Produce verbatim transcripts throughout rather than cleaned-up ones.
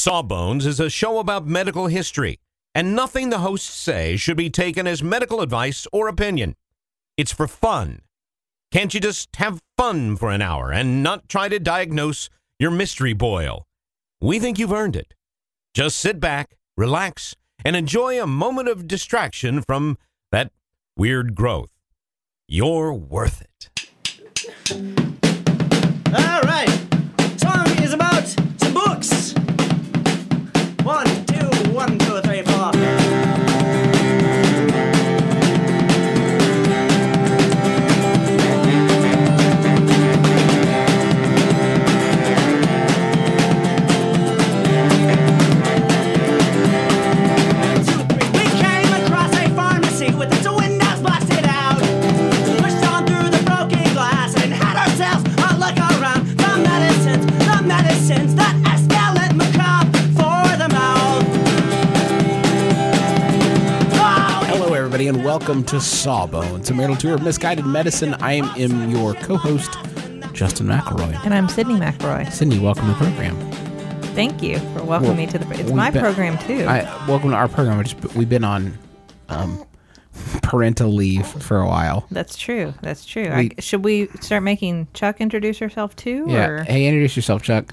Sawbones is a show about medical history, and nothing the hosts say should be taken as medical advice or opinion. It's for fun. Can't you just have fun for an hour and not try to diagnose your mystery boil? We think you've earned it. Just sit back, relax, and enjoy a moment of distraction from that weird growth. You're worth it. All right. Song is about some books. One, two, one, two, three, four. And welcome to Sawbones, a marital tour of misguided medicine. I am, am your co-host, Justin McElroy. And I'm Sydney McElroy. Sydney, welcome to the program. Thank you for welcoming well, me to the... It's my been, program, too. I, welcome to our program. Just, we've been on um, parental leave for a while. That's true. That's true. We, I, should we start making Chuck introduce herself, too? Yeah. Or? Hey, introduce yourself, Chuck.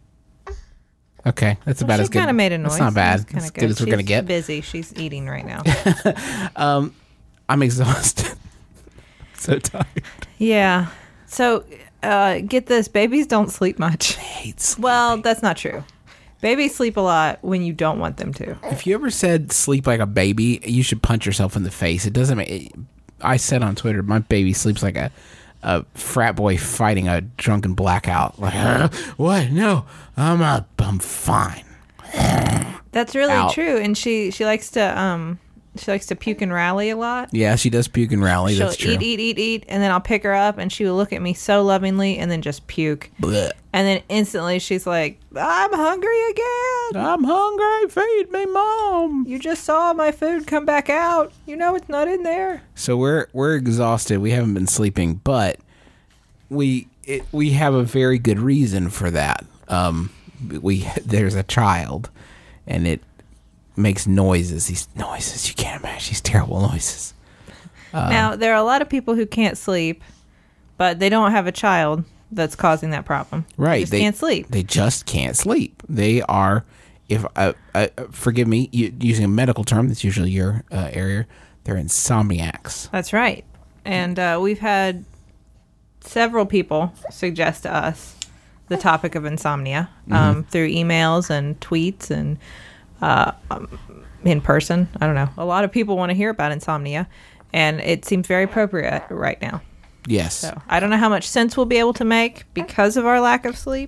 Okay, that's well, about as good. She kind of made a noise. That's not bad. That's good. good as we're going to get. She's busy. She's eating right now. um, I'm exhausted. So tired. Yeah. So, uh, get this. Babies don't sleep much. They hate sleeping. Well, that's not true. Babies sleep a lot when you don't want them to. If you ever said sleep like a baby, you should punch yourself in the face. It doesn't make... It, I said on Twitter, my baby sleeps like a... a frat boy fighting a drunken blackout. Like, uh, what? No, I'm a, I'm fine. That's really Out. true. And she, she likes to um she likes to puke and rally a lot. Yeah, she does puke and rally. She'll That's true. eat, eat, eat, eat, and then I'll pick her up, and she will look at me so lovingly, and then just puke. Blech. And then instantly she's like, "I'm hungry again. I'm hungry. Feed me, Mom. You just saw my food come back out. You know it's not in there." So we're we're exhausted. We haven't been sleeping, but we it, we have a very good reason for that. Um, we there's a child, and it makes noises. These noises you can't imagine. These terrible noises. Uh, now there are a lot of people who can't sleep, but they don't have a child that's causing that problem. Right. They just they can't sleep. They just can't sleep. They are, if uh, uh, forgive me, you, using a medical term that's usually your uh, area, they're insomniacs. That's right. And uh, we've had several people suggest to us the topic of insomnia um, mm-hmm. through emails and tweets and uh, um, in person. I don't know. A lot of people want to hear about insomnia, and it seems very appropriate right now. Yes. So I don't know how much sense we'll be able to make because of our lack of sleep.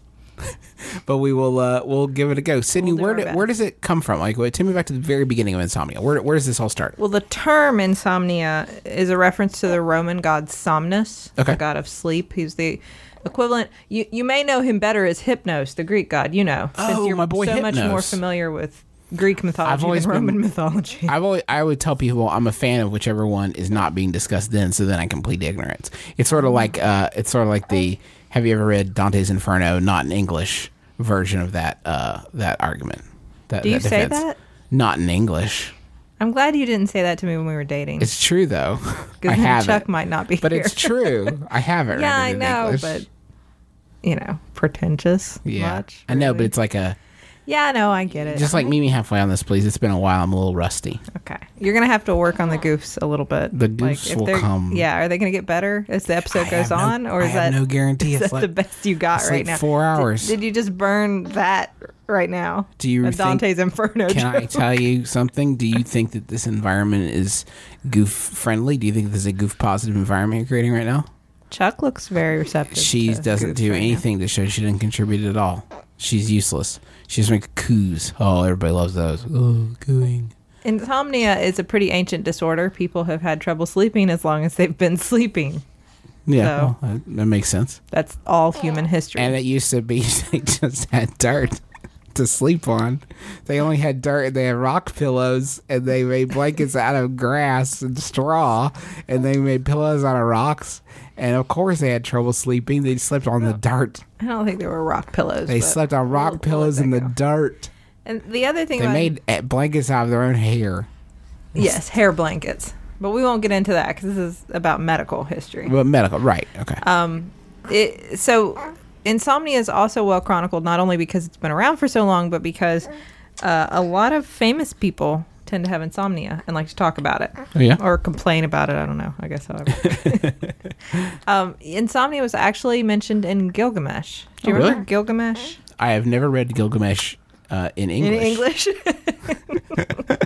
But we will uh, we'll give it a go. Sydney, We'll where do, where does it come from? Like, take me back to the very beginning of insomnia. Where where does this all start? Well, the term insomnia is a reference to the Roman god Somnus, okay. the god of sleep. He's the equivalent. You you may know him better as Hypnos, the Greek god. You know, oh, since you're my boy so Hypnos. much more familiar with Greek mythology I've always than been, Roman mythology. I've always, I would tell people I'm a fan of whichever one is not being discussed then, so then I complete ignorance. It's sort of like uh, it's sort of like the. Have you ever read Dante's Inferno, not in English version of that uh, that argument? That, Do you that say defense. that? Not in English. I'm glad you didn't say that to me when we were dating. It's true though. I Because have Chuck it. might not be But here. it's true. I have it. Yeah, I written in know, English. but you know, pretentious. Yeah, much, I know, really. but it's like a. Yeah, I know, I get it. Just like meet me halfway on this, please. It's been a while. I'm a little rusty. Okay. You're going to have to work on the goofs a little bit. The goofs if will they're- come. Yeah, are they going to get better as the episode I goes have no- on? Or I is have that no guarantee. Is It's that like- the best you got it's right like now? four hours. Did, did you just burn that right now? Do you A think- Dante's Inferno Can joke? I tell you something? Do you think that this environment is goof friendly? Do you think this is a goof positive environment you're creating right now? Chuck looks very receptive. She to doesn't goofs do right now. anything to show she didn't contribute at all. She's useless. She just makes coos. Oh, everybody loves those. Oh, cooing. Insomnia is a pretty ancient disorder. People have had trouble sleeping as long as they've been sleeping. Yeah, So- well, that, that makes sense. That's all human history. And it used to be they just had dirt to sleep on. They only had dirt and they had rock pillows and they made blankets out of grass and straw and they made pillows out of rocks And of course they had trouble sleeping. They slept on the dirt. I don't think there were rock pillows. They but slept on rock we'll- pillows we'll in the let that go. dirt. And the other thing They about made uh, blankets out of their own hair. yes, hair blankets. But we won't get into that because this is about medical history. Well, medical, right? Okay. Um, it, so insomnia is also well chronicled, not only because it's been around for so long, but because uh, a lot of famous people tend to have insomnia and like to talk about it. Oh, yeah? Or complain about it. I don't know. I guess however. um, insomnia was actually mentioned in Gilgamesh. Do you Oh, remember really? Gilgamesh I have never read Gilgamesh uh, in English. in English?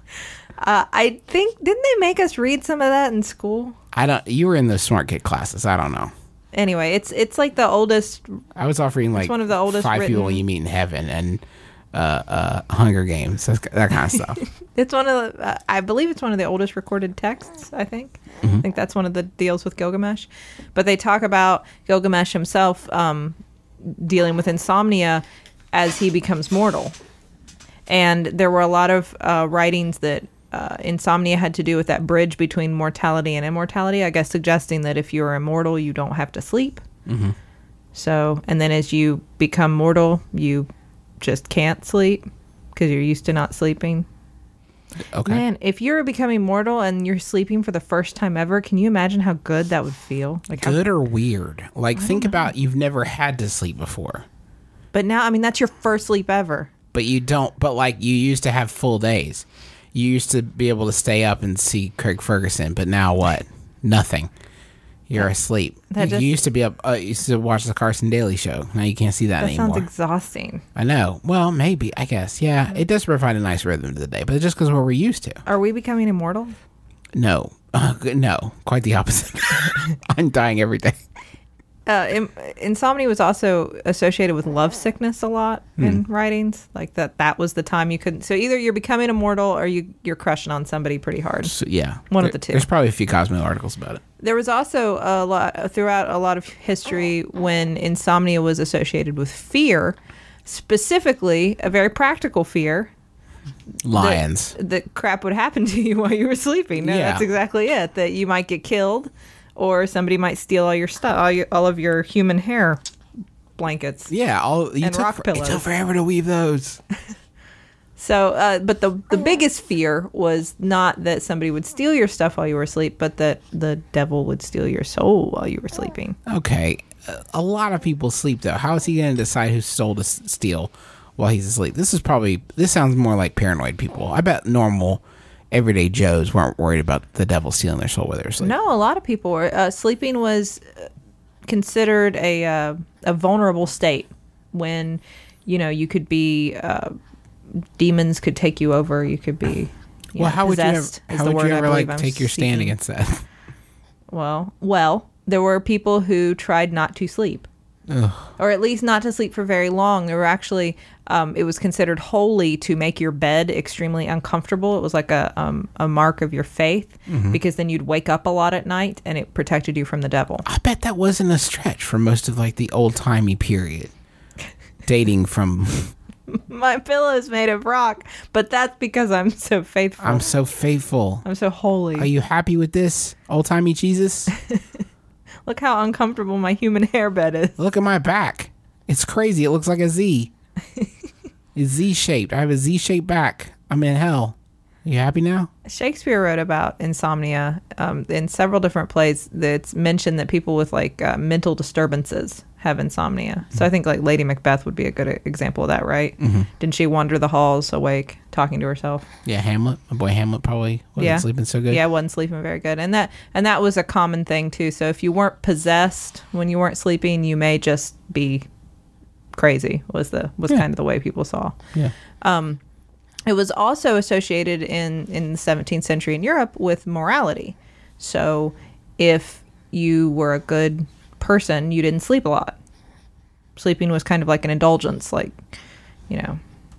uh, I think didn't they make us read some of that in school? I don't. You were in the smart kid classes. I don't know. Anyway, it's it's like the oldest. I was offering like one of the oldest five people written- you meet in heaven and uh, uh, Hunger Games, that, that kind of stuff. It's one of the. Uh, I believe it's one of the oldest recorded texts. I think. I think that's one of the deals with Gilgamesh, but they talk about Gilgamesh himself um, dealing with insomnia as he becomes mortal, and there were a lot of uh, writings that. Uh, insomnia had to do with that bridge between mortality and immortality, I guess, suggesting that if you're immortal, you don't have to sleep. Mm-hmm. So, and then as you become mortal, you just can't sleep because you're used to not sleeping. Okay. Man, if you're becoming mortal and you're sleeping for the first time ever, can you imagine how good that would feel? Like how, Good or weird? Like, think about you've never had to sleep before, but now, I mean, that's your first sleep ever. but you don't. But like, you used to have full days. You used to be able to stay up and see Craig Ferguson, but now what? Nothing. You're asleep. that You, just- you used to be up. Uh, you used to watch the Carson Daly Show. Now you can't see that, That anymore. sounds exhausting. I know. Well, maybe. I guess. Yeah, it does provide a nice rhythm to the day, but it's just because what we're used to. Are we becoming immortal? No, uh, no, quite the opposite. I'm dying every day. Uh, in, insomnia was also associated with love sickness a lot in writings. Like that, that was the time you couldn't. So either you're becoming immortal or you you're crushing on somebody pretty hard. So, yeah, One of There- the two. There's probably a few Cosmo articles about it. There was also a lot throughout a lot of history when insomnia was associated with fear, specifically a very practical fear. Lions. That, that crap would happen to you while you were sleeping. No, Yeah. that's exactly it. That you might get killed, or somebody might steal all your stuff, all, your, all of your human hair blankets. Yeah, all you And took rock for- pillows. It took forever to weave those. So, uh, but the the biggest fear was not that somebody would steal your stuff while you were asleep, but that the devil would steal your soul while you were sleeping. Okay, a- a lot of people sleep though. How is he going to decide who stole to s- steal while he's asleep? This is probably this sounds more like paranoid people. I bet normal, everyday Joes weren't worried about the devil stealing their soul while they were asleep. No, a lot of people were. Uh, sleeping was uh, considered a uh, a vulnerable state when, you know, you could be uh, demons could take you over. You could be. You Well, know, how would you ever, possessed is how the would word you I ever believe like I'm take your stand seeking. against that? Well, well, there were people who tried not to sleep. Or at least not to sleep for very long. There were actually, um, it was considered holy to make your bed extremely uncomfortable. It was like a um, a mark of your faith because then you'd wake up a lot at night and it protected you from the devil. I bet that wasn't a stretch for most of like the old timey period, dating from. My pillow is made of rock, but that's because I'm so faithful. I'm I'm, so faithful. so holy. Are you happy with this old timey Jesus? Look how uncomfortable my human hair bed is. Look at my back. It's crazy. It looks like a Z. It's Z shaped. I have a Z shaped back. I'm in hell. You happy now? Shakespeare wrote about insomnia um, in several different plays. That's mentioned that people with like uh, mental disturbances have insomnia. So I think like Lady Macbeth would be a good e- example of that, right? Mm-hmm. Didn't she wander the halls awake, talking to herself? Yeah, Hamlet. My boy Hamlet probably wasn't Yeah. sleeping so good. Yeah, wasn't sleeping very good, and that and that was a common thing too. So if you weren't possessed when you weren't sleeping, you may just be crazy. Was the was Yeah. kind of the way people saw. Yeah. It was also associated in, in the seventeenth century in Europe with morality. So if you were a good person, you didn't sleep a lot. Sleeping was kind of like an indulgence, like, you know,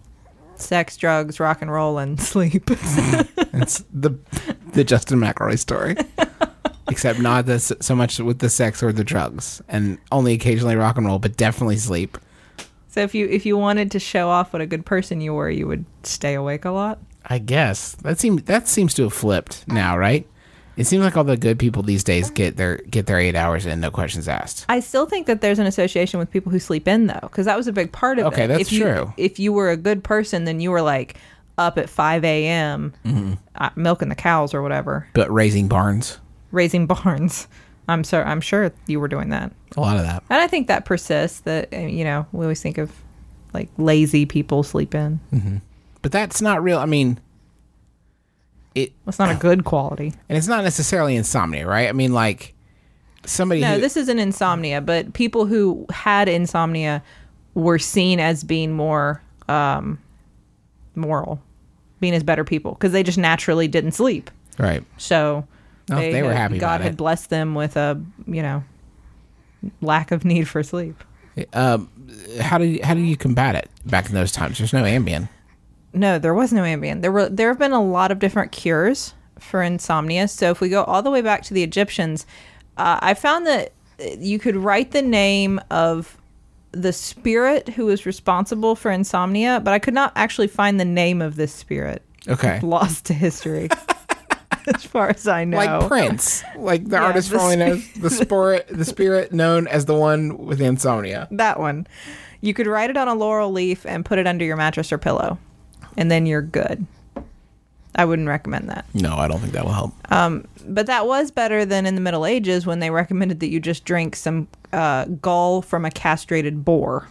sex, drugs, rock and roll, and sleep. It's the the Justin McElroy story. Except not this, so much with the sex or the drugs. And only occasionally rock and roll, but definitely sleep. So if you if you wanted to show off what a good person you were, you would stay awake a lot. I guess. That seems that seems to have flipped now, right? It seems like all the good people these days get their get their eight hours in, no questions asked. I still think that there's an association with people who sleep in, though, because that was a big part of Okay, it. that's if you, true. If you were a good person, then you were like up at five a.m. Mm-hmm. Uh, milking the cows or whatever, But raising barns, raising barns. I'm so I'm sure you were doing that, a lot of that. and I think that persists. That uh, you know, we always think of like lazy people sleep in. Mm-hmm. But that's not real. I mean, it That's not a good quality. and it's not necessarily insomnia, right? I mean, like somebody. No, who, this isn't insomnia, but people who had insomnia were seen as being more um, moral, being as better people because they just naturally didn't sleep. right. So No, they were had- happy God about had it. blessed them with a you know lack of need for sleep. Um, how do you, how do you combat it back in those times? There's no Ambien. No, there was no Ambien. There were there have been a lot of different cures for insomnia. So if we go all the way back to the Egyptians, uh, I found that you could write the name of the spirit who was responsible for insomnia, but I could not actually find the name of this spirit. Okay. Lost to history, as far as I know. Like Prince, like the Yeah, artist the formerly known spi- as the spirit, the spirit known as the one with insomnia. That one. You could write it on a laurel leaf and put it under your mattress or pillow, and then you're good. I wouldn't recommend that. No, I don't think that will help. But that was better than in the Middle Ages when they recommended that you just drink some uh, gall from a castrated boar.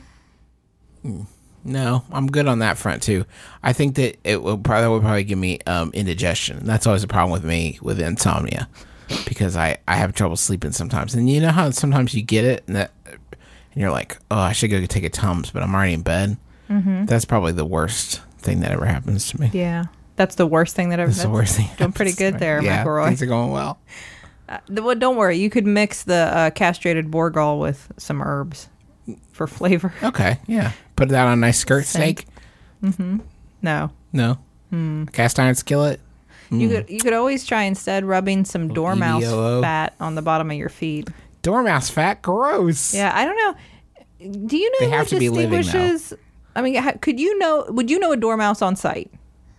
No, I'm good on that front too. I think that it will probably will probably give me um, indigestion. That's always a problem with me with insomnia because I, I have trouble sleeping sometimes. And you know how sometimes you get it and that and you're like, oh, I should go take a Tums, but I'm already in bed. Mm-hmm. That's probably the worst thing that ever happens to me. Yeah. That's the worst thing that ever That's the worst thing. Doing pretty good there, yeah, McElroy. things are going well. Uh, well, don't worry. You could mix the uh, castrated boar gall with some herbs for flavor. Okay, yeah. Put that on a nice skirt Scent. snake. No. No. Hmm. Cast iron skillet. You could you could always try instead rubbing some dormouse E D O O. fat on the bottom of your feet. Dormouse fat. Gross. Yeah, I don't know. Do you know They what have to be living, though. distinguishes? I mean, ha- could you know? Would you know a dormouse on sight?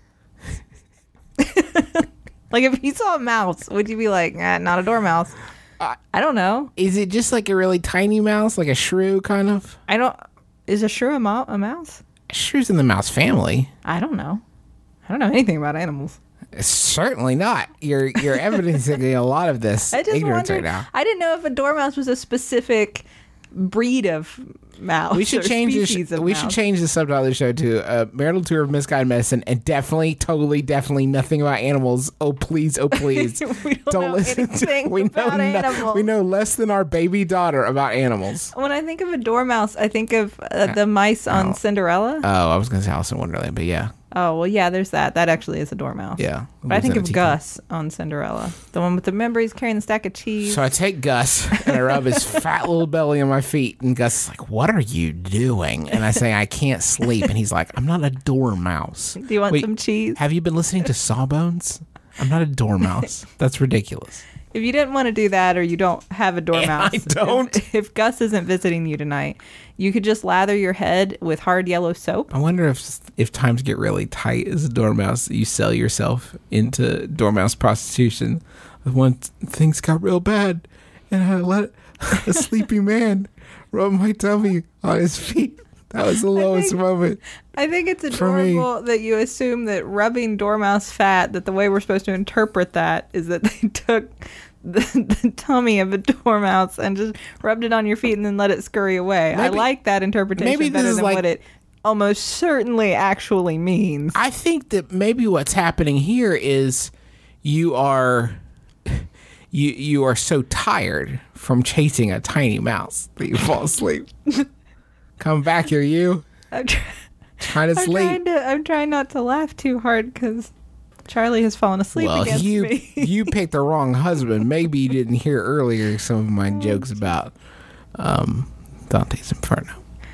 Like if you saw a mouse, would you be like, eh, not a dormouse? I don't know. Is it just like a really tiny mouse, like a shrew kind of? I don't. Is a shrew a, mo- a mouse? Shrew's in the mouse family. I don't know. I don't know anything about animals. Certainly not. You're you're evidencing a lot of this I just ignorance wondered. right now. I didn't know if a dormouse was a specific breed of mouse. We should or change this. species of We mouse. should change the subtitle of the show to a marital tour of misguided medicine, and definitely, totally, definitely nothing about animals. Oh please, oh please, We don't know anything we know about no- animals. we know less than our baby daughter about animals. When I think of a dormouse, I think of uh, the mice on Cinderella. Oh, I was gonna say Alice in Wonderland, but yeah, Oh, well, yeah, there's that. That actually is a dormouse. yeah. But I think Lives in of a teacup. Gus on Cinderella. The one with the remember he's carrying the stack of cheese. So I take Gus and I rub his fat little belly on my feet, and Gus is like, "What are you doing?" And I say, "I can't sleep," and he's like, "I'm not a dormouse." Do you want Wait, some cheese? Have you been listening to Sawbones? I'm not a dormouse. That's ridiculous. If you didn't want to do that or you don't have a dormouse, I don't. If, if Gus isn't visiting you tonight, you could just lather your head with hard yellow soap. I wonder if if times get really tight as a dormouse, you sell yourself into dormouse prostitution. When things got real bad, and I let a sleepy man rub my tummy on his feet. That was the lowest think- moment. I think it's For me. adorable that you assume that rubbing dormouse fat, that the way we're supposed to interpret that is that they took the, the tummy of a dormouse and just rubbed it on your feet and then let it scurry away. I Maybe- like that interpretation maybe this better is than like- what it almost certainly actually means. I think that maybe what's happening here is you are you you are so tired from chasing a tiny mouse that you fall asleep. Come back here, you. I'm, try- Trying to I'm sleep. trying to. I'm trying not to laugh too hard because Charlie has fallen asleep Well, against you me. you picked the wrong husband. Maybe you didn't hear earlier some of my jokes about um, Dante's Inferno.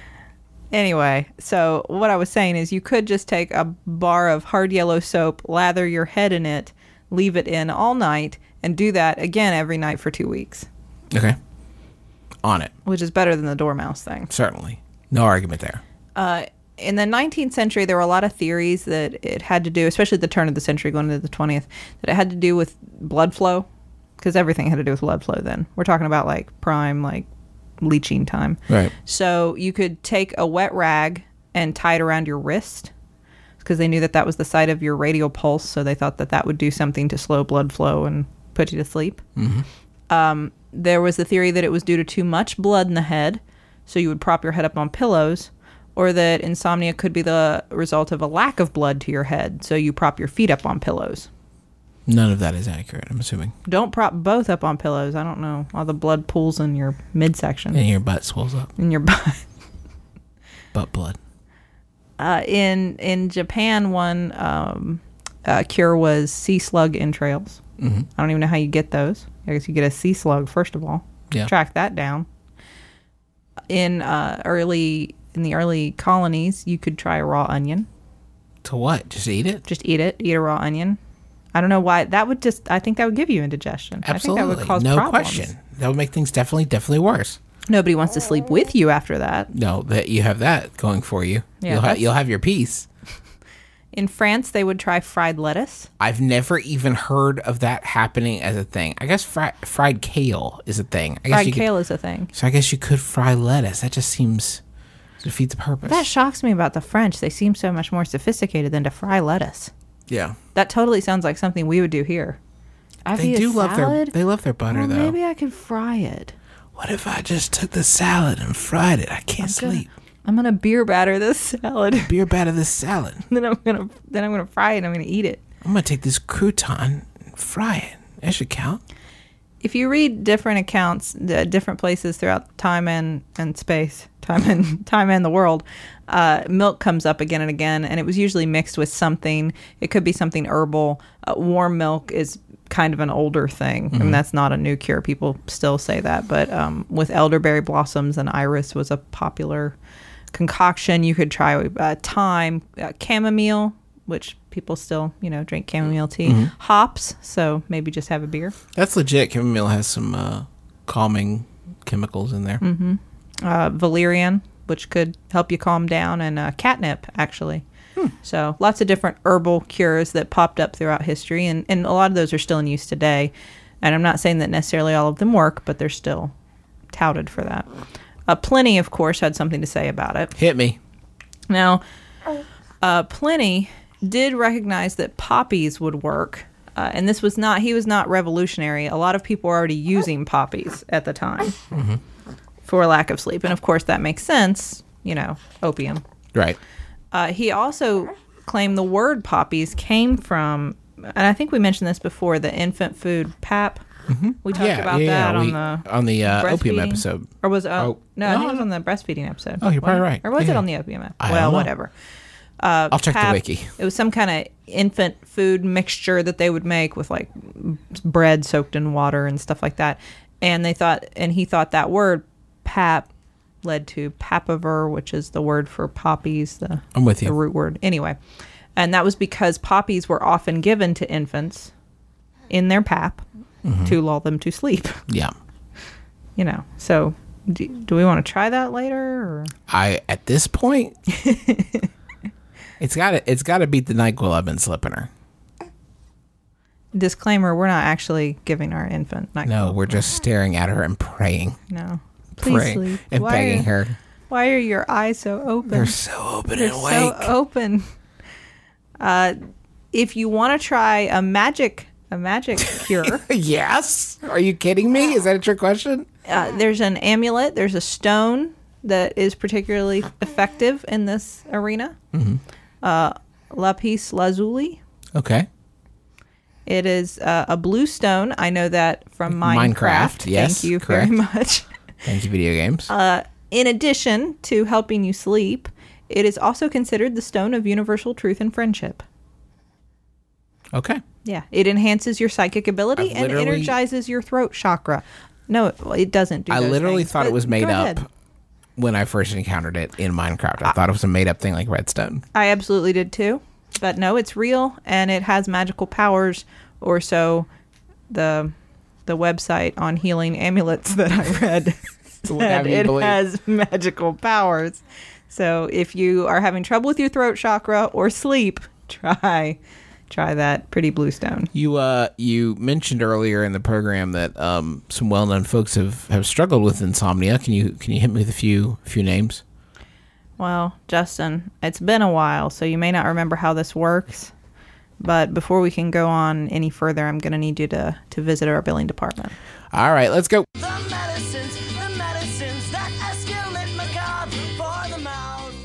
Anyway, so what I was saying is you could just take a bar of hard yellow soap, lather your head in it, leave it in all night, and do that again every night for two weeks, Okay. On it. which is better than the dormouse thing. Certainly. No argument there. Uh, in the nineteenth century, there were a lot of theories that it had to do, especially at the turn of the century going into the twentieth, that it had to do with blood flow, because everything had to do with blood flow then. We're talking about like prime, like leaching time. Right. So you could take a wet rag and tie it around your wrist, because they knew that that was the site of your radial pulse, so they thought that that would do something to slow blood flow and put you to sleep. Mm-hmm. Um, there was the theory that it was due to too much blood in the head, so you would prop your head up on pillows, or that insomnia could be the result of a lack of blood to your head, so you prop your feet up on pillows. None of that is accurate, I'm assuming. Don't prop both up on pillows. I don't know. All the blood pools in your midsection. And your butt swells up. In your butt. Butt blood. Uh, in in Japan, one um, uh, cure was sea slug entrails. Mm-hmm. I don't even know how you get those. I guess you get a sea slug, first of all. Yeah. Track that down. In uh, early in the early colonies, you could try a raw onion. To what? Just eat it? Just eat it. Eat a raw onion. I don't know why. That would just, I think that would give you indigestion. Absolutely. I think that would cause no problems. question. That would make things definitely, definitely worse. Nobody wants to sleep with you after that. No, that you have that going for you. Yeah, you'll, ha- that's- you'll have your peace. In France, they would try fried lettuce. I've never even heard of that happening as a thing. I guess fri- fried kale is a thing. I guess Fried you kale could, is a thing. So I guess you could fry lettuce. That just seems to defeat the purpose. That shocks me about the French. They seem so much more sophisticated than to fry lettuce. Yeah. That totally sounds like something we would do here. I They do love their salad? they love their butter Well, though. maybe I could fry it. What if I just took the salad and fried it? I can't sleep. I'm gonna beer batter this salad. Beer batter this salad. then I'm gonna then I'm gonna fry it and I'm gonna eat it. I'm gonna take this crouton and fry it. That should count. If you read different accounts, uh, different places throughout time and, and space, time and time and the world, uh, milk comes up again and again, and it was usually mixed with something. It could be something herbal. Uh, warm milk is kind of an older thing, mm-hmm. and that's not a new cure. People still say that, but um, with elderberry blossoms and iris was a popular concoction. You could try uh, thyme, uh, chamomile, which people still, you know, drink chamomile tea. Mm-hmm. Hops, so maybe just have a beer. That's legit. Chamomile has some uh, calming chemicals in there. Mm-hmm. Uh, valerian, which could help you calm down, and uh, catnip, actually. Hmm. So lots of different herbal cures that popped up throughout history, and, and a lot of those are still in use today. And I'm not saying that necessarily all of them work, but they're still touted for that. Uh, Pliny, of course, had something to say about it. Hit me. Now, uh, Pliny did recognize that poppies would work, uh, and this was not, he was not revolutionary. A lot of people were already using poppies at the time mm-hmm. for lack of sleep. And of course, that makes sense, you know, opium. Right. Uh, he also claimed the word poppies came from, and I think we mentioned this before, the infant food pap. Mm-hmm. We talked yeah, about yeah, that yeah. We, on the on the uh, opium breastfeeding? episode. Or was it? Uh, oh, no, I no, think it was no. on the breastfeeding episode. Oh, you're probably What? right. Or was yeah. it on the opium episode? I Well, don't know. whatever. Uh, I'll check pap, the wiki. It was some kind of infant food mixture that they would make with like bread soaked in water and stuff like that. And they thought, and he thought that word pap led to papaver, which is the word for poppies. The, I'm with you. The root word. Anyway. And that was because poppies were often given to infants in their pap mm-hmm. to lull them to sleep. Yeah. You know, so do, do we want to try that later? Or? I at this point, it's got to it's got to beat the NyQuil I've been slipping her. Disclaimer: we're not actually giving our infant NyQuil. No, we're just staring at her and praying. No, please praying sleep. and why begging are, her. Why are your eyes so open? They're so open They're and awake. so open. Uh, if you want to try a magic a magic cure, yes. Are you kidding me? Is that a trick question? Uh, there's an amulet. There's a stone that is particularly effective in this arena. Mm-hmm. Uh, lapis lazuli. Okay. It is uh, a blue stone. I know that from Minecraft. Minecraft, yes, Thank you correct. very much. Thank you, video games. Uh, in addition to helping you sleep, it is also considered the stone of universal truth and friendship. Okay. Yeah. It enhances your psychic ability I've and literally- energizes your throat chakra. No, it, well, it doesn't do I those literally things, thought it but was made go up ahead. when I first encountered it in Minecraft. I thought it was a made up thing like redstone. I absolutely did too. But no, it's real and it has magical powers, or so the the website on healing amulets that I read said have you it believe. has magical powers. So if you are having trouble with your throat chakra or sleep, try try that Pretty Blue Stone. You uh you mentioned earlier in the program that um some well-known folks have, have struggled with insomnia. Can you can you hit me with a few few names? Well, Justin, it's been a while, so you may not remember how this works. But before we can go on any further, I'm going to need you to, to visit our billing department. All right, let's go. The medicines, the medicines that escalate macabre for the mouth.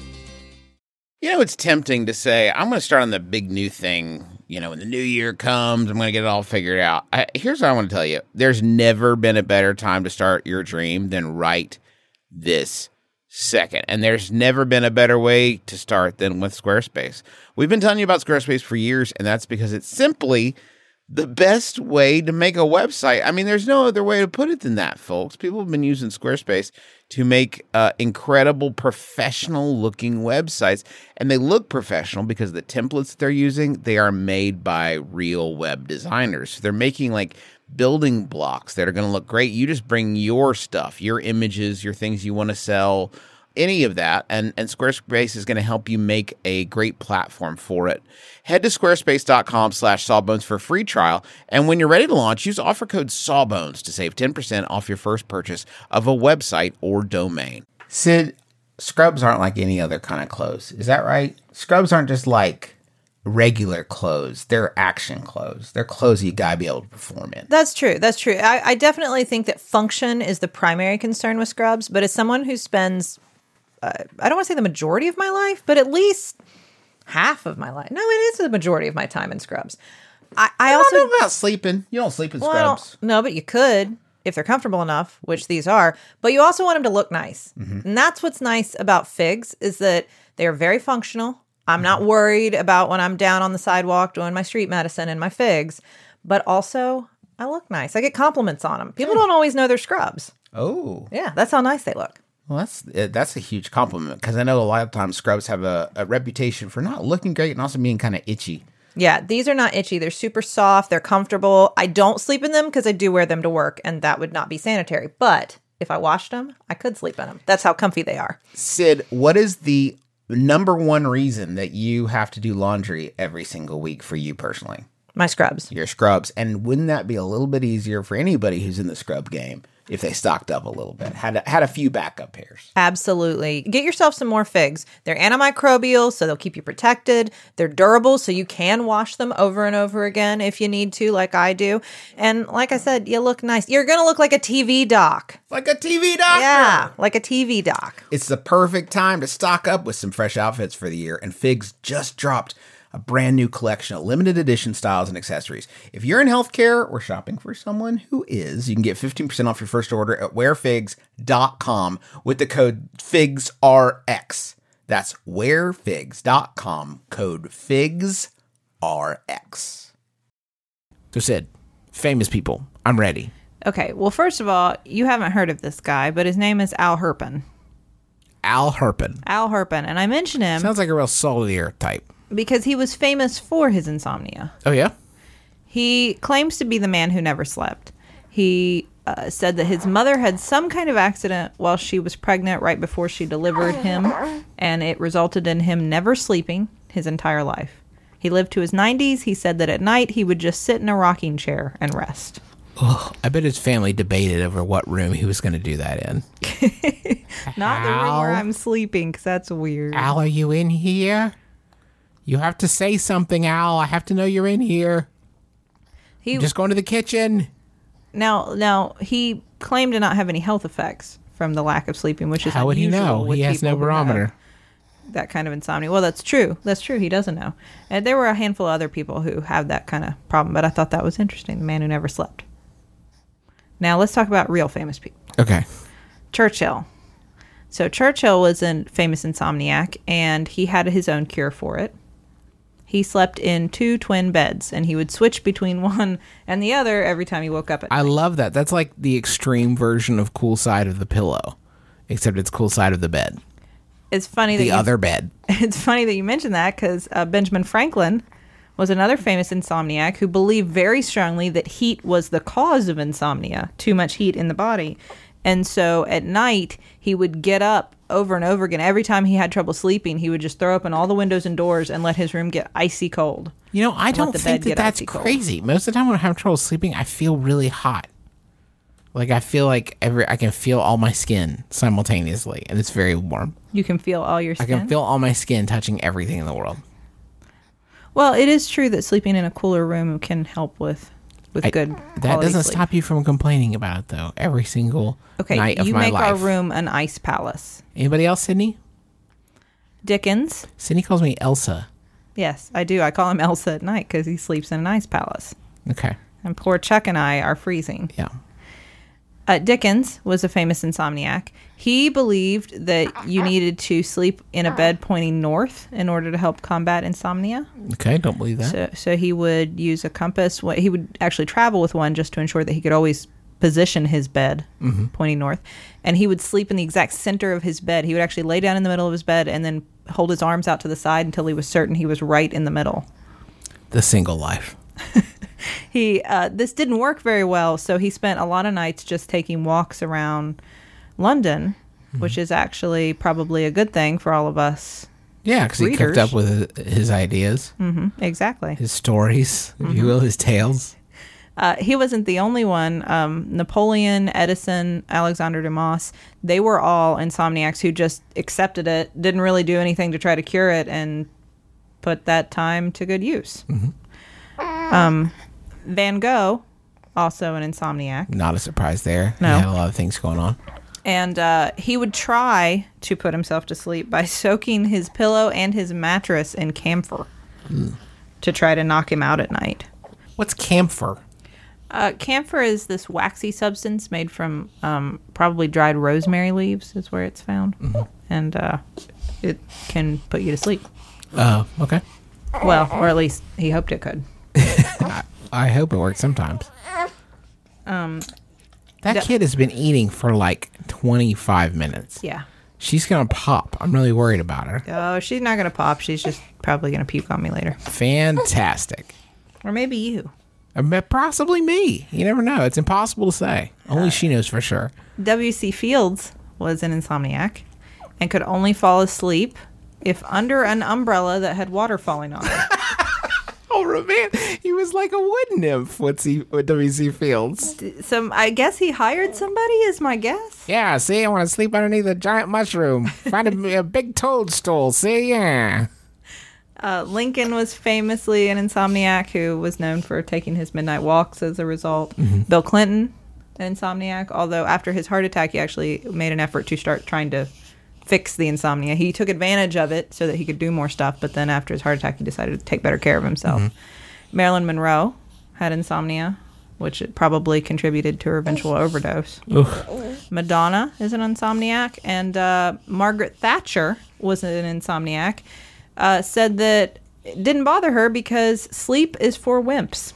You know, it's tempting to say, I'm going to start on the big new thing. You know, when the new year comes, I'm going to get it all figured out. I, here's what I want to tell you. There's never been a better time to start your dream than right this second. And there's never been a better way to start than with Squarespace. We've been telling you about Squarespace for years, and that's because it's simply the best way to make a website. I mean, there's no other way to put it than that, folks. People have been using Squarespace to make uh, incredible professional-looking websites, and they look professional because the templates that they're using, they are made by real web designers. So they're making, like, building blocks that are going to look great. You just bring your stuff, your images, your things you want to sell, any of that, and, and Squarespace is going to help you make a great platform for it. Head to squarespace.com slash sawbones for a free trial, and when you're ready to launch, use offer code sawbones to save ten percent off your first purchase of a website or domain. Sid, scrubs aren't like any other kind of clothes. Is that right? Scrubs aren't just like regular clothes. They're action clothes. They're clothes you gotta be able to perform in. That's true. That's true. I, I definitely think that function is the primary concern with scrubs, but as someone who spends Uh, I don't want to say the majority of my life, but at least half of my life. No, it is the majority of my time in scrubs. I, I also don't know about sleeping. You don't sleep in well, scrubs. No, but you could if they're comfortable enough, which these are. But you also want them to look nice, mm-hmm. and that's what's nice about figs is that they are very functional. I'm mm-hmm. not worried about when I'm down on the sidewalk doing my street medicine in my figs, but also I look nice. I get compliments on them. People don't always know they're scrubs. Oh, yeah, that's how nice they look. Well, that's that's a huge compliment because I know a lot of times scrubs have a, a reputation for not looking great and also being kind of itchy. Yeah, these are not itchy. They're super soft. They're comfortable. I don't sleep in them because I do wear them to work, and that would not be sanitary. But if I washed them, I could sleep in them. That's how comfy they are. Sid, what is the number one reason that you have to do laundry every single week for you personally? My scrubs. Your scrubs. And wouldn't that be a little bit easier for anybody who's in the scrub game if they stocked up a little bit, had a, had a few backup pairs? Absolutely. Get yourself some more figs. They're antimicrobial, so they'll keep you protected. They're durable, so you can wash them over and over again if you need to, like I do. And like I said, you look nice. You're going to look like a T V doc. Like a T V doctor. Yeah, like a T V doc. It's the perfect time to stock up with some fresh outfits for the year, and Figs just dropped a brand new collection of limited edition styles and accessories. If you're in healthcare or shopping for someone who is, you can get fifteen percent off your first order at wear figs dot com with the code figs R X. That's wear figs dot com, code figs R X. So Sid, famous people, I'm ready. Okay, well, first of all, you haven't heard of this guy, but his name is Al Herpen. Al Herpen. Al Herpen, and I mention him Sounds like a real soldier type. because he was famous for his insomnia. Oh, yeah? He claims to be the man who never slept. He uh, said that his mother had some kind of accident while she was pregnant right before she delivered him, and it resulted in him never sleeping his entire life. He lived to his nineties. He said that at night he would just sit in a rocking chair and rest. Ugh, I bet his family debated over what room he was going to do that in. Not the room where Al? I'm sleeping, because that's weird. Al, are you in here? You have to say something, Al. I have to know you're in here. He I'm just going to the kitchen. Now, now he claimed to not have any health effects from the lack of sleeping, which is How would he unusual know? with He has no people who have barometer. that kind of insomnia. Well, that's true. That's true. He doesn't know. And there were a handful of other people who have that kind of problem, but I thought that was interesting. The man who never slept. Now let's talk about real famous people. Okay. Churchill. So Churchill was a famous insomniac, and he had his own cure for it. He slept in two twin beds, and he would switch between one and the other every time he woke up at I night. love that. That's like the extreme version of cool side of the pillow, except it's cool side of the bed. It's funny that The you, other bed. It's funny that you mentioned that because uh, Benjamin Franklin was another famous insomniac who believed very strongly that heat was the cause of insomnia, too much heat in the body. And so at night, he would get up over and over again. Every time he had trouble sleeping, he would just throw open all the windows and doors and let his room get icy cold. You know, I let don't the think bed that get that's icy cold. crazy. Most of the time when I have trouble sleeping, I feel really hot. Like I feel like every I can feel all my skin simultaneously, and it's very warm. You can feel all your I skin. can feel all my skin touching everything in the world. Well, it is true that sleeping in a cooler room can help with with I- good. That quality doesn't sleep. stop you from complaining about it, though. Every single Okay, night of you my make life. our room an ice palace. Anybody else, Sydney? Dickens. Sydney calls me Elsa. Yes, I do. I call him Elsa at night because he sleeps in an ice palace. Okay. And poor Chuck and I are freezing. Yeah. Uh, Dickens was a famous insomniac. He believed that you needed to sleep in a bed pointing north in order to help combat insomnia. Okay. Don't believe that. So, so he would use a compass. Wh- He would actually travel with one just to ensure that he could always position his bed pointing north. And he would sleep in the exact center of his bed. He would actually lay down in the middle of his bed and then hold his arms out to the side until he was certain he was right in the middle. The single life. He uh, this didn't work very well, so he spent a lot of nights just taking walks around London, which is actually probably a good thing for all of us. Yeah, because he kept Readers. up with his, his ideas, Hmm exactly. his stories, if Mm-hmm. you will, his tales. Uh, he wasn't the only one. Um, Napoleon, Edison, Alexander Dumas, they were all insomniacs who just accepted it, didn't really do anything to try to cure it, and put that time to good use. Um, Van Gogh, also an insomniac. Not a surprise there. No. He had a lot of things going on. And uh, he would try to put himself to sleep by soaking his pillow and his mattress in camphor to try to knock him out at night. What's camphor? Uh, camphor is this waxy substance made from um, probably dried rosemary leaves is where it's found. And uh, it can put you to sleep. Oh, okay. Well, or at least he hoped it could. I hope it works sometimes. Um, That the- kid has been eating for like twenty-five minutes. yeah. She's going to pop. I'm really worried about her. Oh, she's not going to pop. She's just probably going to puke on me later. Fantastic. Or maybe you. I bet possibly me. You never know. It's impossible to say. Only she knows for sure. W C Fields was an insomniac and could only fall asleep if under an umbrella that had water falling on it. Oh, man. He was like a wood nymph with, C- with W C Fields. Some, I guess he hired somebody, is my guess. Yeah, see, I want to sleep underneath a giant mushroom. Find a, a big toadstool, see? Yeah. Uh, Lincoln was famously an insomniac who was known for taking his midnight walks as a result. Bill Clinton, an insomniac, although after his heart attack, he actually made an effort to start trying to fix the insomnia. He took advantage of it so that he could do more stuff, but then after his heart attack, he decided to take better care of himself. Marilyn Monroe had insomnia, which probably contributed to her eventual overdose. Madonna is an insomniac, and uh, Margaret Thatcher was an insomniac. Uh, said that it didn't bother her because sleep is for wimps.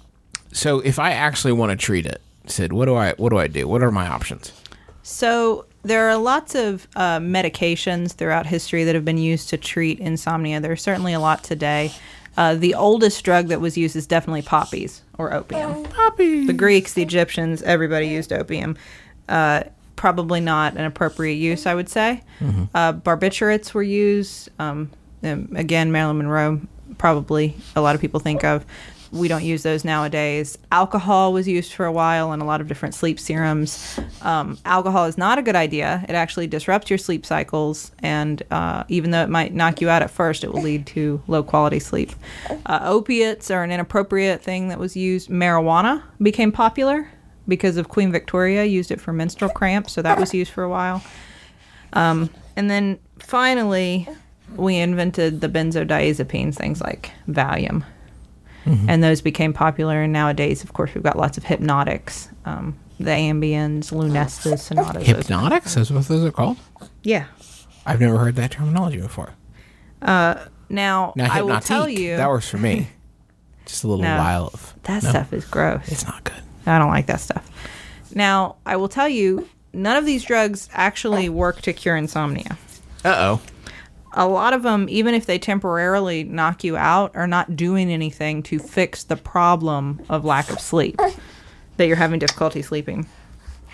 So if I actually want to treat it, Sid, what do I what do I do? What are my options? So there are lots of uh, medications throughout history that have been used to treat insomnia. There's certainly a lot today. Uh, the oldest drug that was used is definitely poppies or opium. Poppy. The Greeks, the Egyptians, everybody used opium. Uh, probably not an appropriate use, I would say. Uh, barbiturates were used. Um, um, again, Marilyn Monroe, probably a lot of people think of. We don't use those nowadays. Alcohol was used for a while in a lot of different sleep serums. Um, alcohol is not a good idea. It actually disrupts your sleep cycles, and uh, even though it might knock you out at first, it will lead to low quality sleep. Uh, opiates are an inappropriate thing that was used. Marijuana became popular because of Queen Victoria used it for menstrual cramps, so that was used for a while. Um, and then finally, we invented the benzodiazepines, things like Valium. Mm-hmm. And those became popular. And nowadays, of course, we've got lots of hypnotics, um, the Ambiens, Lunestas, Sonatas. Hypnotics? That's what those are called? Yeah. I've never heard that terminology before. Uh, now, Now, I will hypnotique, tell you that works for me. Just a little No. vial of... that no, stuff is gross. It's not good. I don't like that stuff. Now, I will tell you, none of these drugs actually work to cure insomnia. Uh-oh. A lot of them, even if they temporarily knock you out, are not doing anything to fix the problem of lack of sleep, that you're having difficulty sleeping.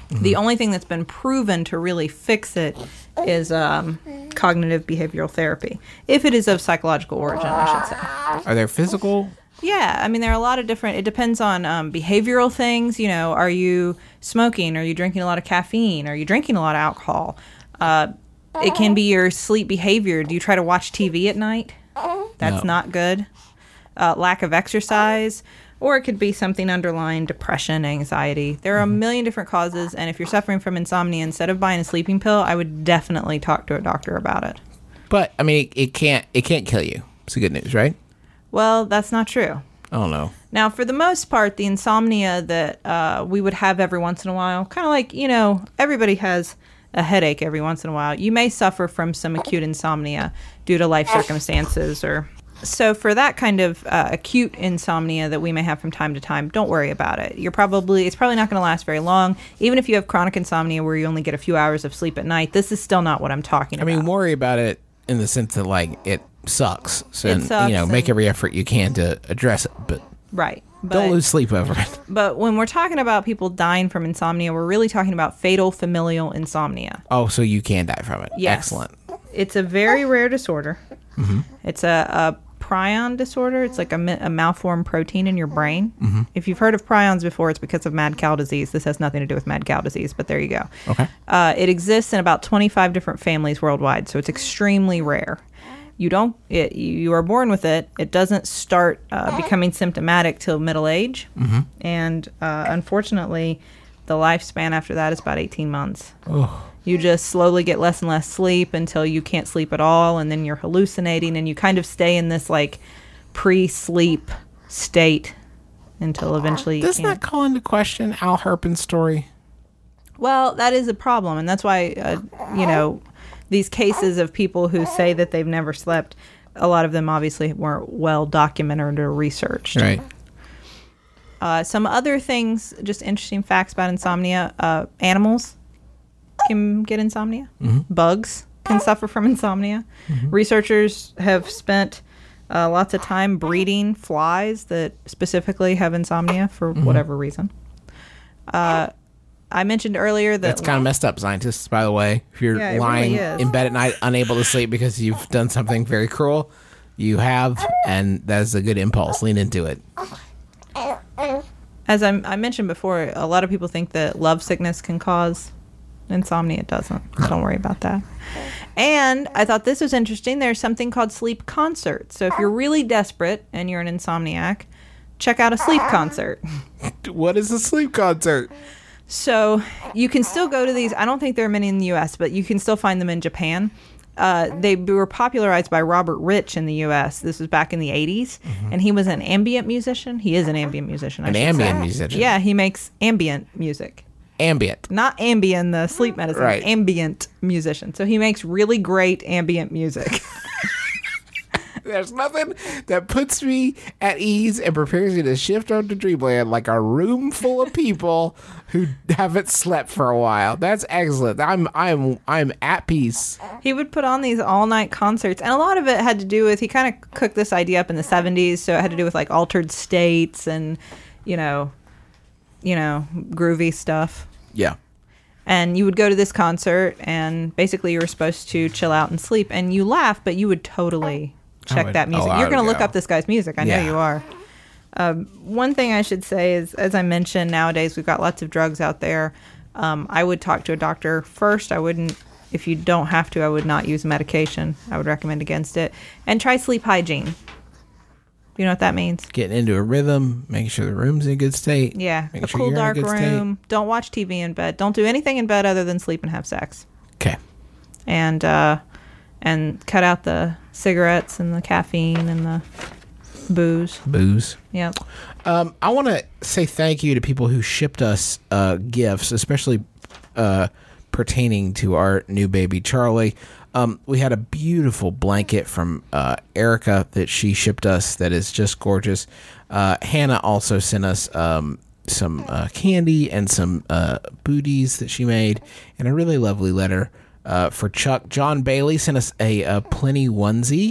The only thing that's been proven to really fix it is um, cognitive behavioral therapy, if it is of psychological origin, I should say. Are there physical? Yeah, I mean, there are a lot of different, it depends on um, behavioral things. You know, are you smoking? Are you drinking a lot of caffeine? Are you drinking a lot of alcohol? Uh, it can be your sleep behavior. Do you try to watch T V at night? That's No. not good. Uh, lack of exercise. Or it could be something underlying depression, anxiety. There are a million different causes, and if you're suffering from insomnia, instead of buying a sleeping pill, I would definitely talk to a doctor about it. But I mean, it, it can't. It can't kill you. It's the good news, right? Well, that's not true. I don't know. Now, for the most part, the insomnia that uh, we would have every once in a while, kind of like, you know, everybody has a headache every once in a while. You may suffer from some acute insomnia due to life circumstances or... So for that kind of uh, acute insomnia that we may have from time to time, don't worry about it. You're probably, it's probably not going to last very long. Even if you have chronic insomnia where you only get a few hours of sleep at night, this is still not what I'm talking I about. mean, worry about it in the sense that like it sucks. So It sucks you know, make and- every effort you can to address it, but Right. But, don't lose sleep over it. But when we're talking about people dying from insomnia, we're really talking about fatal familial insomnia. Oh, so you can die from it. Yes. Excellent. It's a very rare disorder. Mm-hmm. It's a, a prion disorder. It's like a, mi- a malformed protein in your brain. Mm-hmm. If you've heard of prions before, it's because of mad cow disease. This has nothing to do with mad cow disease, but there you go. Okay. Uh, it exists in about twenty-five different families worldwide, so it's extremely rare. You don't. It, you are born with it. It doesn't start uh, becoming symptomatic till middle age, mm-hmm. and uh, unfortunately, the lifespan after that is about eighteen months. Oh. You just slowly get less and less sleep until you can't sleep at all, and then you're hallucinating, and you kind of stay in this like pre-sleep state until eventually you Doesn't can't. that call into question Al Herpen's story? Well, that is a problem, and that's why uh, you know these cases of people who say that they've never slept. A lot of them obviously weren't well documented or researched. Right. Uh, some other things, just interesting facts about insomnia: uh, animals can get insomnia. Mm-hmm. Bugs can suffer from insomnia. Mm-hmm. Researchers have spent uh, lots of time breeding flies that specifically have insomnia for Mm-hmm. whatever reason. Uh, I mentioned earlier that That's kind of messed up, scientists, by the way. If you're Yeah, it lying really is. in bed at night, unable to sleep because you've done something very cruel, you have, and that's a good impulse. Lean into it. as I, I mentioned before, a lot of people think that love sickness can cause insomnia. It doesn't. Don't worry about that. And I thought this was interesting. There's something called sleep concerts. So if you're really desperate and you're an insomniac, check out a sleep concert. What is a sleep concert? So you can still go to these. I don't think there are many in the U S, but you can still find them in Japan. Uh, they were popularized by Robert Rich in the U S. This was back in the eighties, and he was an ambient musician. He is an ambient musician. I An should ambient say. musician. Yeah, he makes ambient music. Ambient. Not Ambien, the sleep medicine, Right. ambient musician. So he makes really great ambient music. There's nothing that puts me at ease and prepares me to shift onto dreamland like a room full of people who haven't slept for a while. That's excellent. I'm I'm I'm at peace. He would put on these all-night concerts, and a lot of it had to do with, he kind of cooked this idea up in the seventies, so it had to do with like altered states and, you know, you know, groovy stuff. Yeah. And you would go to this concert, and basically you were supposed to chill out and sleep, and you laugh, but you would totally check would- that music. oh, I You're going to would look go. up this guy's music. I know Yeah. you are. Um, one thing I should say is, as I mentioned, nowadays we've got lots of drugs out there. Um, I would talk to a doctor first. I wouldn't, if you don't have to, I would not use medication. I would recommend against it. And try sleep hygiene. You know what that means? Getting into a rhythm, making sure the room's in a good state. Yeah, Making a sure cool, you're in a dark good room. Don't watch T V in bed. Don't do anything in bed other than sleep and have sex. Okay. And uh, and cut out the cigarettes and the caffeine and the booze. Booze. Yep. Um, I want to say thank you to people who shipped us uh, gifts, especially uh, pertaining to our new baby, Charlie. Um, we had a beautiful blanket from uh, Erica that she shipped us that is just gorgeous. Uh, Hannah also sent us um, some uh, candy and some uh, booties that she made, and a really lovely letter uh, for Chuck. John Bailey sent us a, a Plenty onesie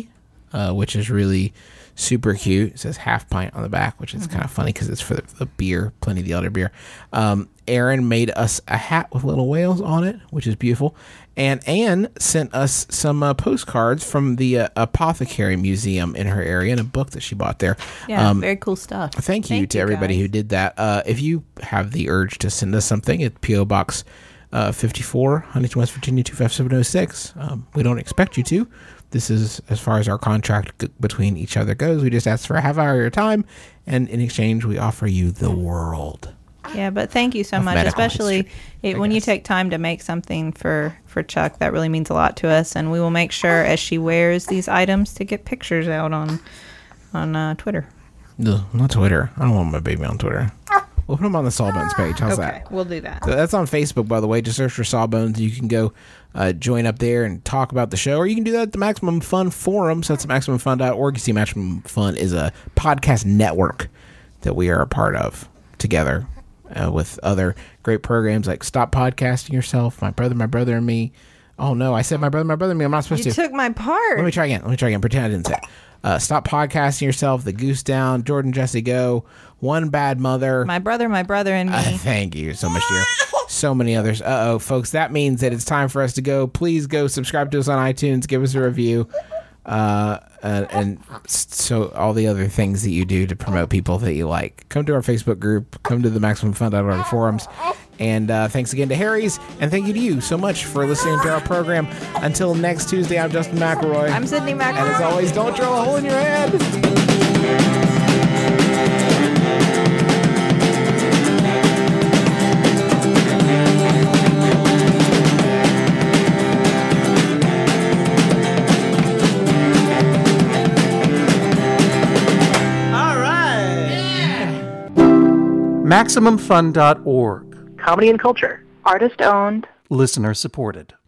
uh, which is really super cute. It says half pint on the back, which is Mm-hmm. kind of funny because it's for the, the beer, Plenty the Elder beer. Um, Aaron made us a hat with little whales on it, which is beautiful. And Anne sent us some uh, postcards from the uh, Apothecary Museum in her area and a book that she bought there. Yeah, Um, very cool stuff. Thank you to everybody guys. who did that. Uh, if you have the urge to send us something at P O Box uh, fifty-four, Huntington, West Virginia two five seven oh six, um, we don't expect you to. This is as far as our contract g- between each other goes. We just ask for a half hour of your time, and in exchange, we offer you the world. Yeah, but thank you so Of much, medical especially history, it, I when you guess. take time to make something for, for Chuck. That really means a lot to us, and we will make sure as she wears these items to get pictures out on on uh, Twitter. No, not Twitter. I don't want my baby on Twitter. We'll put them on the Sawbones page. How's Okay, that? we'll do that. So that's on Facebook, by the way. Just search for Sawbones. You can go uh, join up there and talk about the show, or you can do that at the Maximum Fun forum. So that's maximum fun dot org. You see, Maximum Fun is a podcast network that we are a part of together uh, with other great programs like Stop Podcasting Yourself, My Brother, My Brother and Me. Oh, no, I said My Brother, My Brother and Me. I'm not supposed You to. took my part. Let me try again. Let me try again. Pretend I didn't say it. Uh, Stop Podcasting Yourself, The Goose Down, Jordan Jesse Go, One Bad Mother. My brother, my brother, and me. Uh, thank you so much, dear. So many others. Uh-oh, folks. That means that it's time for us to go. Please go subscribe to us on iTunes. Give us a review. Uh, uh, and so all the other things that you do to promote people that you like. Come to our Facebook group. Come to the Maximum Fun dot org forums. And uh, thanks again to Harry's. And thank you to you so much for listening to our program. Until next Tuesday, I'm Justin McElroy. I'm Sydney And as McElroy. always, don't drill a hole in your head. All right. Maximum Fun dot org. Comedy and culture. Artist owned. Listener supported.